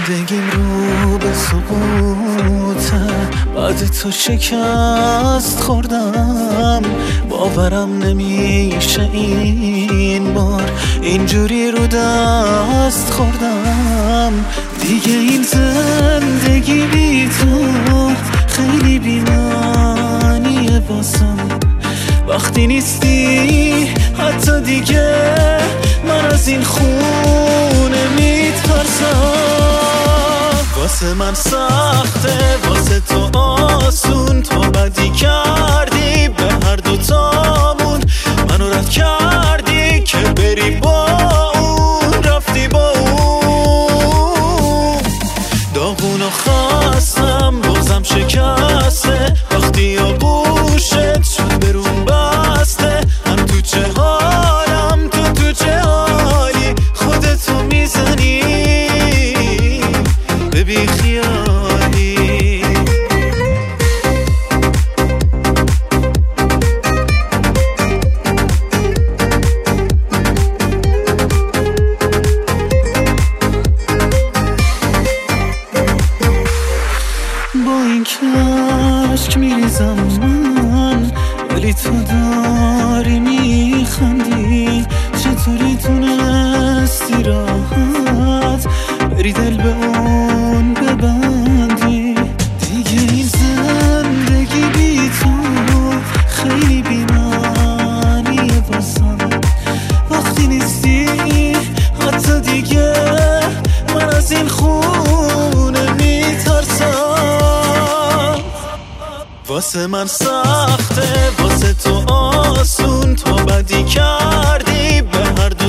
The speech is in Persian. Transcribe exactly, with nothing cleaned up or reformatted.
زندگیم رو به سقوطه، بعد تو شکست خوردم. باورم نمیشه این بار اینجوری رو دست خوردم. دیگه این زندگی بی تو خیلی بی‌معنیه واسم. وقتی نیستی حتی دیگه من از این خونه میترسم. واسه من سخته، واسه تو آسون. تو بدی کردی به هر دوتامون، منو رد کردی که بری با اون، رفتی با اون. داغون و خستم، بغزم شکسته، وقتی آغوشت شد برون بسته. من تو چه حالم، تو تو چه حالی، خودتو میزنی به بی خیالی. با این کشک میریزم من، ولی تو داری میخندی. چطوری تونستی راحت بری دل به اون ببندی؟ دیگه این زندگی بی تو خیلی بی‌معنیه واسم. وقتی نیستی حتی دیگه من از این خونه میترسم. واسه من سخته، واسه تو آسون. تو بدی کردی به هر